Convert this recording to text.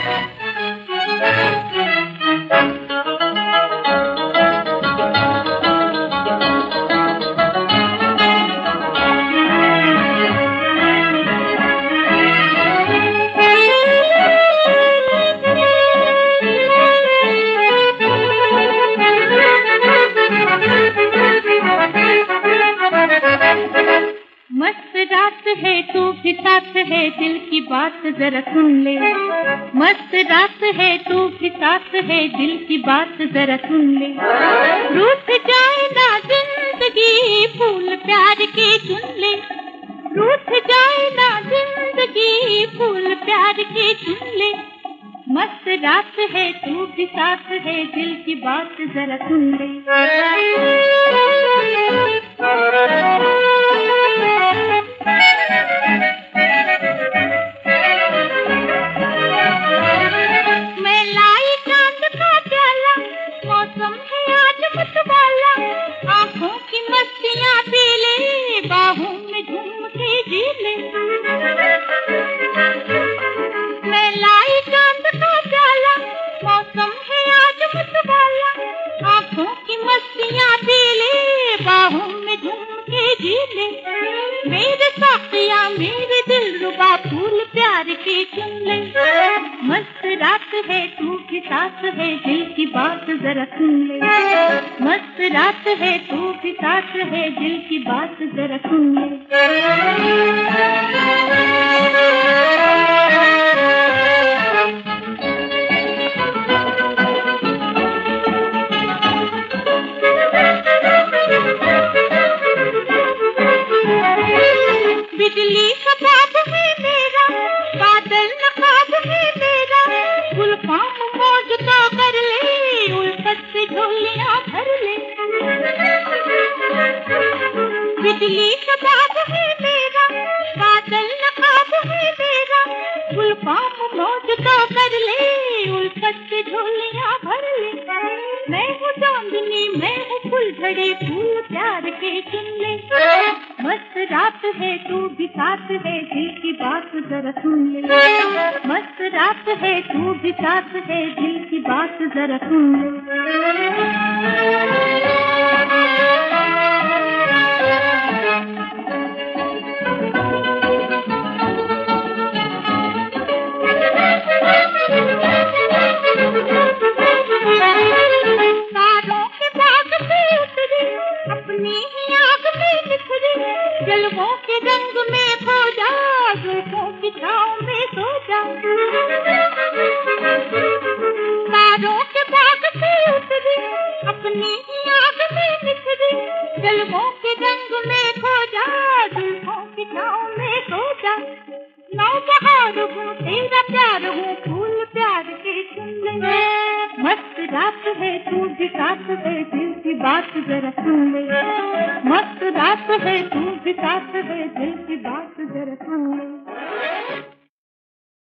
मस्त रात है तू भी साथ है दिल की बात जरा सुन ले। मस्त रात है तू भी साथ है दिल की बात जरा सुन ले। रूठ जाए ना जिंदगी फूल प्यार के चुन ले। रूठ जाए ना जिंदगी फूल प्यार के चुन ले। मस्त रात है तू भी साथ है दिल की बात जरा सुन ले। मैं लाई चांद का प्याला, मौसम है आज मतवाला। आंखों की मस्तियाँ पी ले, बाहों में झूम के जी ले। मैं लाई चांद का प्याला, मौसम है आज मतवाला। आंखों की मस्तियाँ पी ले, बाहों में झूम के जी ले। मेरे साथिया मेरे दिल रुबा फूल प्यार के चुन ले। मस्त रात है तू भी साथ है दिल की बात जरा सुन ले। मस्त रात है तू भी साथ है दिल की बात जरा सुन ले। बिजली का ख्वाब है मेरा, बादल नकाब है मेरा। गुलफाम मौज तो कर ले, उल्फत से झोलियां भर ले। बिजली का ख्वाब है मेरा, बादल नकाब है मेरा। गुलफाम मौज तो कर ले, उल्फत से झोलियां भर ले। मैं हूँ चांदनी मैं हूँ फुलझड़ी, फूल प्यार के चुन ले। मस्त रात है तू भी साथ है दिल की बात जरा सुन ले। मस्त रात है तू भी साथ है दिल की बात जरा सुन ले। तारों के बाग से उतरी, अपनी ही आग में निखरी। जलवों के रंग में खो जा, जुल्फों की छाँव में सो जा। तारों के बाग से उतरी, अपनी ही आग में निखरी। जलवों के रंग में खो जा, जुल्फों की छाँव में सो जा। नौबहार हूँ तेरा प्यार हूँ, फूल प्यार के चुन ले। मस्त रात है तू भी साथ है दिल की बात जरा सुन ले। मस्त रात है तू भी साथ है दिल की बात जरा सुन ले।